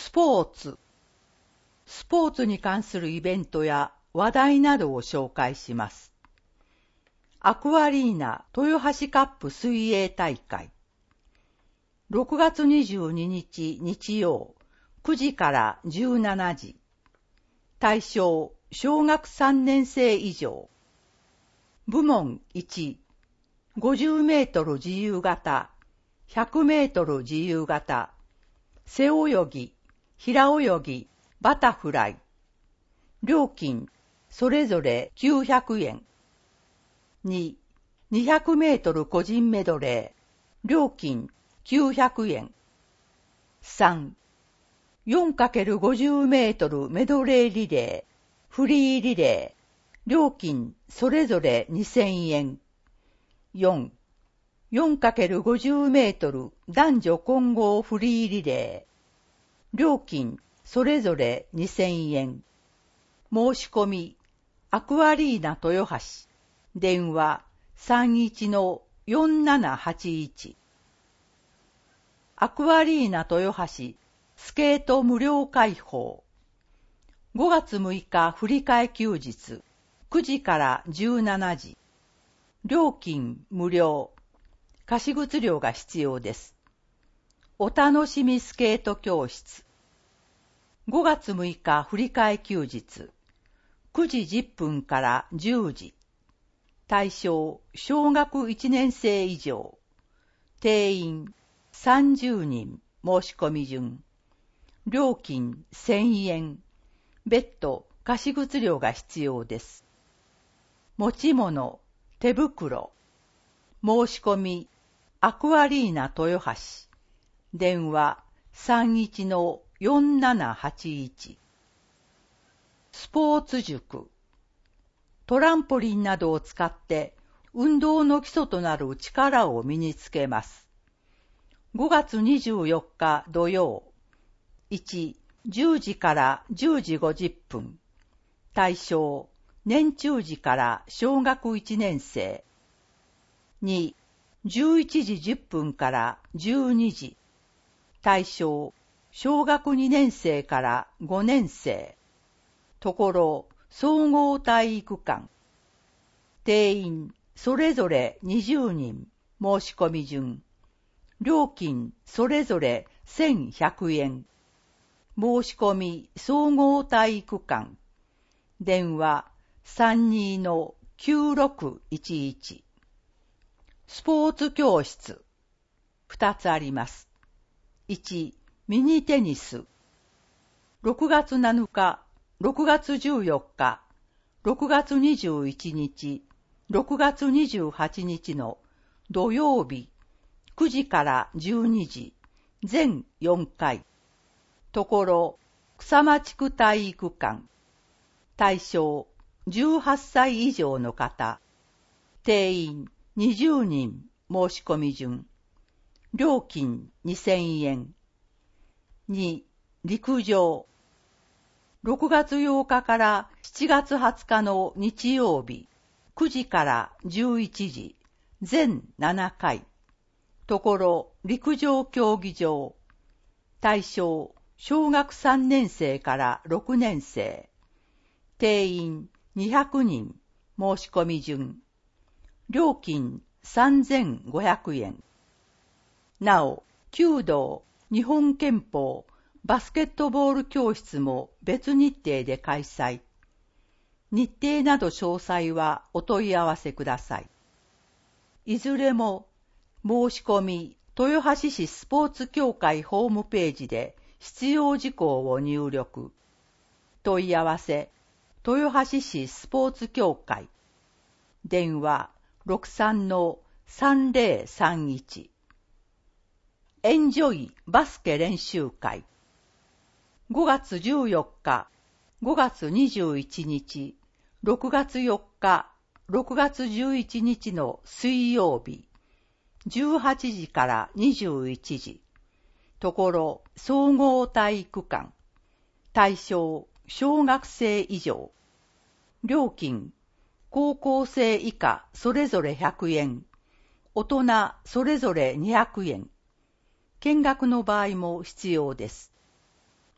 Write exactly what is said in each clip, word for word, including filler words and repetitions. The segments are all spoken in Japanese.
スポーツ。スポーツに関するイベントや話題などを紹介します。アクアリーナ豊橋カップ水泳大会。ろくがつにじゅうににち日曜くじからじゅうしちじ。対象小学さんねん生以上。部門いち、ごじゅうメートル自由形、ひゃくメートル自由形、背泳ぎ、平泳ぎ、バタフライ。料金、それぞれきゅうひゃくえん。に、にひゃくメートル個人メドレー。料金、きゅうひゃくえん。さん、よんかけるごじゅうメートルメドレーリレー。フリーリレー。料金、それぞれにせんえん。よん、よんかけるごじゅうメートル男女混合フリーリレー。料金、それぞれにせんえん。申し込み、アクアリーナ豊橋。電話 さんいちのよんななはちいち。アクアリーナ豊橋、スケート無料開放。ごがつむいか振り替え休日、くじからじゅうしちじ。料金無料。貸物料が必要です。お楽しみスケート教室。ごがつむいか振り替え休日、くじじゅっぷんからじゅうじ。対象小学いちねん生以上。定員さんじゅうにん。申し込み順。料金せんえん。別途貸物料が必要です。持ち物、手袋。申し込み、アクアリーナ豊橋。電話 さんいちのよんななはちいち。スポーツ塾。トランポリンなどを使って運動の基礎となる力を身につけます。ごがつにじゅうよっか土曜。いち、じゅうじからじゅうじごじゅっぷん。対象、年中児から小学いちねん生。に、じゅういちじじゅっぷんからじゅうにじ。対象、小学にねん生からごねん生。ところ、総合体育館。定員、それぞれにじゅうにん。申し込み順。料金、それぞれせんひゃくえん。申し込み、総合体育館。電話、さんにのきゅうろくいちいち。スポーツ教室。ふたつあります。いち、ミニテニス。ろくがつなのか、ろくがつじゅうよっか、ろくがつにじゅういちにち、ろくがつにじゅうはちにちの土曜日、くじからじゅうにじ、全よんかい。ところ、草間地区体育館。対象、じゅうはっさい以上の方。定員、にじゅうにん。申し込み順。料金にせんえん。に、陸上。ろくがつようかからしちがつはつかの日曜日、くじからじゅういちじ、全ななかい。ところ、陸上競技場。対象、小学さんねん生からろくねん生。定員にひゃくにん。申し込み順。料金さんぜんごひゃくえん。なお、弓道、日本拳法、バスケットボール教室も別日程で開催。日程など詳細はお問い合わせください。いずれも申し込み、豊橋市スポーツ協会ホームページで必要事項を入力。問い合わせ、豊橋市スポーツ協会。電話 ろくさんのさんぜろさんいち。エンジョイバスケ練習会。ごがつじゅうよっか、ごがつにじゅういちにち、ろくがつよっか、ろくがつじゅういちにちの水曜日、じゅうはちじからにじゅういちじ。ところ、総合体育館。対象、小学生以上。料金、高校生以下それぞれひゃくえん。大人それぞれにひゃくえん。見学の場合も必要です。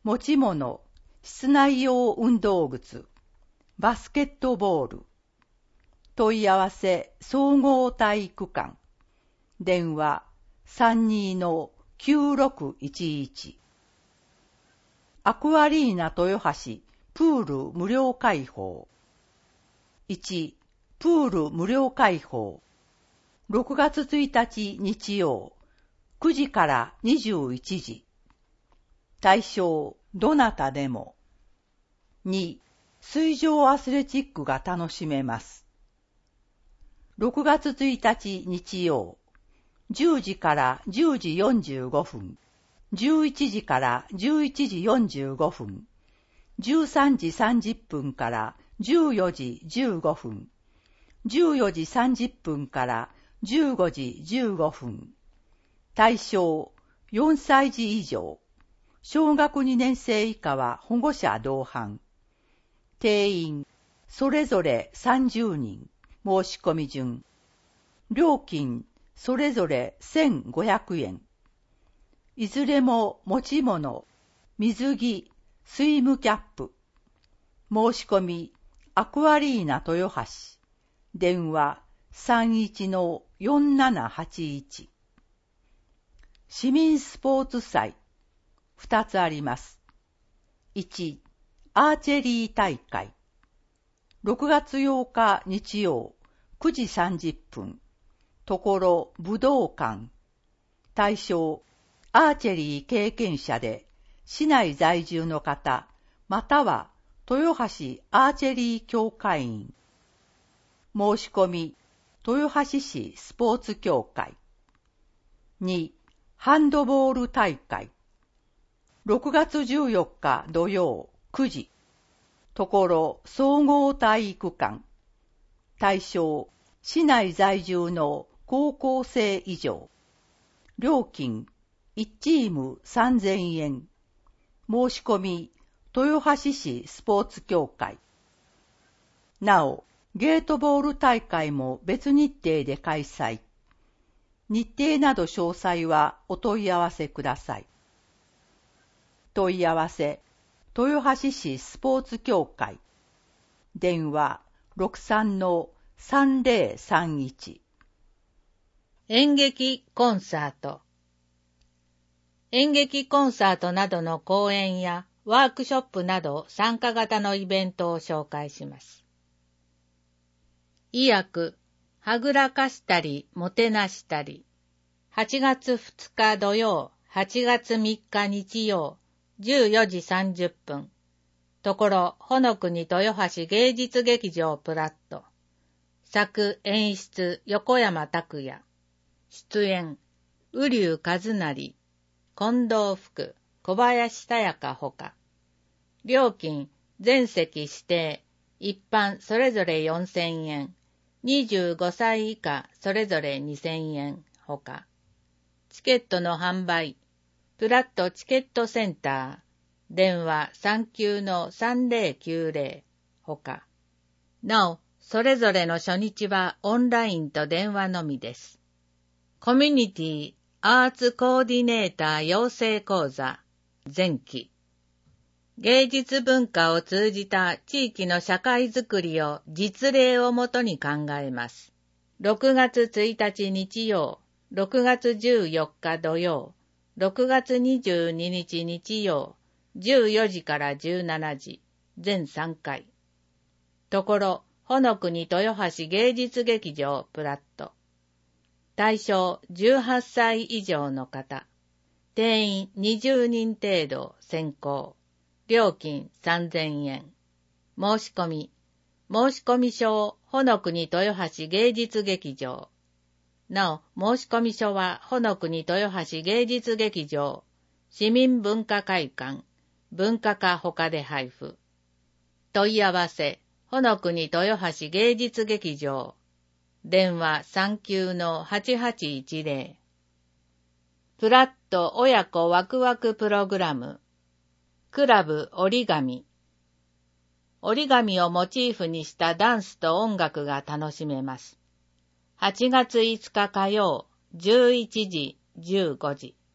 持ち物、室内用運動靴、バスケットボール。問い合わせ総合体育館。電話 さんにーのきゅうろくいちいち。アクアリーナ豊橋プール無料開放。いち. プール無料開放。ろくがつついたち日曜、くじからにじゅういちじ。対象どなたでも。に. 水上アスレチックが楽しめます。ろくがつついたち日曜、じゅうじからじゅうじよんじゅうごふん、じゅういちじからじゅういちじよんじゅうごふん、じゅうさんじさんじゅっぷんからじゅうよじじゅうごふん、じゅうよじさんじゅっぷんからじゅうごじじゅうごふん。対象よんさいじ以上。小学にねん生以下は保護者同伴。定員それぞれさんじゅうにん。申し込み順。料金それぞれせんごひゃくえん。いずれも持ち物、水着、スイムキャップ。申し込みアクアリーナ豊橋。電話 さんいちのよんななはちいち。市民スポーツ祭ふたつあります。いち. アーチェリー大会。ろくがつようか日曜くじさんじゅっぷん。ところ武道館。対象アーチェリー経験者で市内在住の方または豊橋アーチェリー協会員。申し込み豊橋市スポーツ協会。に. ハンドボール大会。ろくがつじゅうよっか土曜くじ。ところ総合体育館。対象市内在住の高校生以上。料金いちチームさんぜんえん。申し込み豊橋市スポーツ協会。なおゲートボール大会も別日程で開催。日程など詳細はお問い合わせください。問い合わせ豊橋市スポーツ協会。電話 ろくさんのさんぜろさんいち。 演劇コンサート。演劇コンサートなどの講演やワークショップなど参加型のイベントを紹介します。意訳、はぐらかしたり、もてなしたり。はちがつふつか土曜、はちがつみっか日曜、じゅうよじさんじゅっぷん。ところ、ほのくに豊橋芸術劇場プラット。作演出、横山拓也。出演、瓜生和成、近藤福、小林田也ほか。料金、全席指定、一般それぞれよんせんえん。にじゅうごさい以下それぞれにせんえんほか。チケットの販売、プラットチケットセンター、電話 さんきゅうのさんぜろきゅうぜろ ほか。なお、それぞれの初日はオンラインと電話のみです。コミュニティアーツコーディネーター養成講座前期。芸術文化を通じた地域の社会づくりを実例をもとに考えます。ろくがつついたち日曜、ろくがつじゅうよっか土曜、ろくがつにじゅうににち日曜、じゅうよじからじゅうしちじ、全さんかい。ところ、ほのくに豊橋芸術劇場プラット。対象じゅうはっさい以上の方。定員にじゅうにん程度先行。料金さんぜんえん。申し込み。申し込み書をほのくに豊橋芸術劇場。なお、申し込み書はほのくに豊橋芸術劇場、市民文化会館、文化課ほかで配布。問い合わせ、ほのくに豊橋芸術劇場。電話 さんきゅうのはちはちいちぜろ。プラット親子ワクワクプログラム。クラブ折り紙。折り紙をモチーフにしたダンスと音楽が楽しめます。はちがついつか火曜、じゅういちじ、じゅうごじ。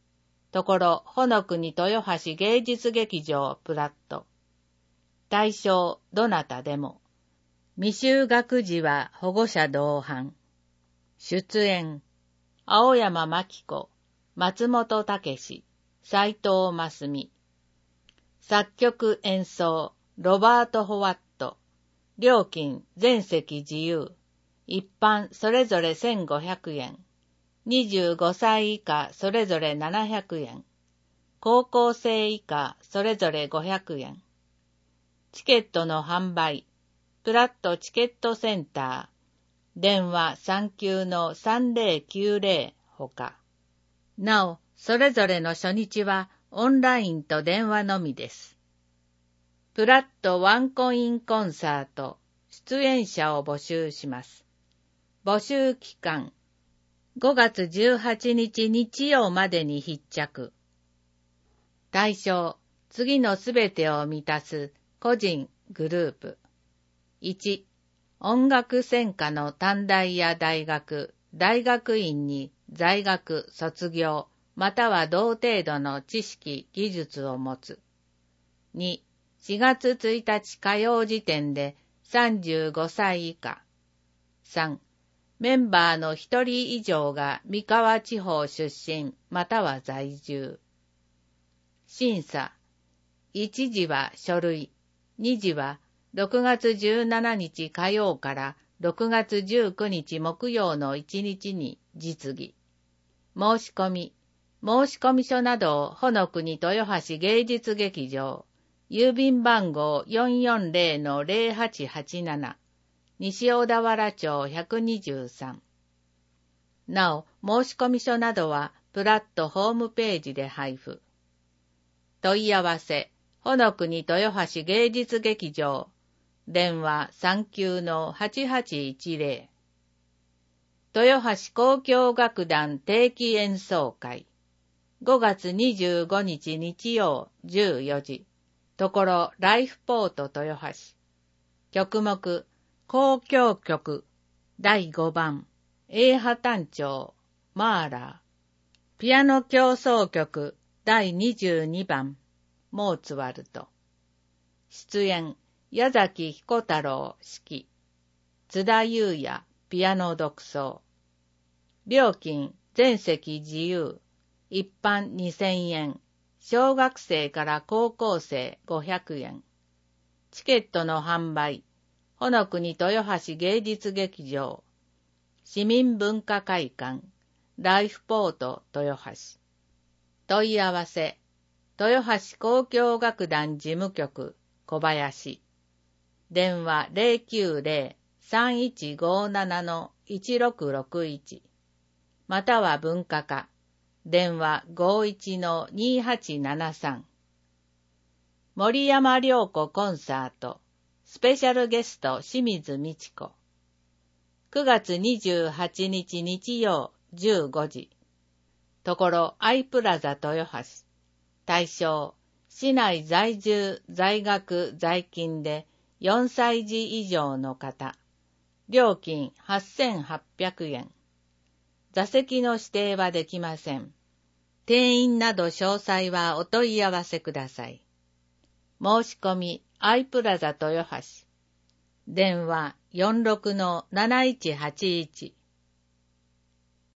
ところ、ほのくに豊橋芸術劇場プラット。対象、どなたでも。未就学児は保護者同伴。出演、青山真紀子、松本武史、斉藤真澄。作曲演奏、ロバート・ホワット。料金、全席自由。一般それぞれせんごひゃくえん。にじゅうごさい以下それぞれななひゃくえん。高校生以下それぞれごひゃくえん。チケットの販売、プラットチケットセンター、電話さんきゅうのさんぜろきゅうぜろほか。なお、それぞれの初日はオンラインと電話のみです。プラットワンコインコンサート、出演者を募集します。募集期間、ごがつじゅうはちにち日曜までに必着。対象、次のすべてを満たす個人、グループ。いち、音楽専科の短大や大学、大学院に在学、卒業、または同程度の知識、技術を持つ。に、しがつついたち火曜時点でさんじゅうごさい以下。さん、メンバーのひとり以上が三河地方出身、または在住。審査。いちじは書類。にじはろくがつじゅうしちにち火曜からろくがつじゅうくにち木曜のいちにちに実技。申し込み。申し込み書などをほのくに豊橋芸術劇場。郵便番号 よんよんぜろのぜろはちはちなな。西小田原町ひゃくにじゅうさん。なお、申し込み書などはプラットホームページで配布。問い合わせ、ほのくに豊橋芸術劇場。電話さんきゅうのはちはちいちぜろ。豊橋交響楽団定期演奏会。ごがつにじゅうごにち日曜じゅうよじ。ところライフポート豊橋。曲目、交響曲だいごばん、英波短調、マーラー。ピアノ協奏曲だいにじゅうにばん、モーツワルト。出演、矢崎彦太郎指揮。津田裕也ピアノ独奏。料金、全席自由。一般にせんえん。小学生から高校生ごひゃくえん。チケットの販売。ほのくに豊橋芸術劇場。市民文化会館。ライフポート豊橋。問い合わせ。豊橋交響楽団事務局小林。電話 ぜろきゅうぜろ さんいちごなな のいちろくろくいち。または文化課。電話 ごいちのにはちななさん。森山良子コンサート。スペシャルゲスト清水美智子。くがつにじゅうはちにち日曜じゅうごじ。ところアイプラザ豊橋。対象、市内在住、在学、在勤でよんさいじ以上の方。料金はっせんはっぴゃくえん。座席の指定はできません。定員など詳細はお問い合わせください。申し込み、アイプラザ豊橋。電話よんろくのなないちはちいち。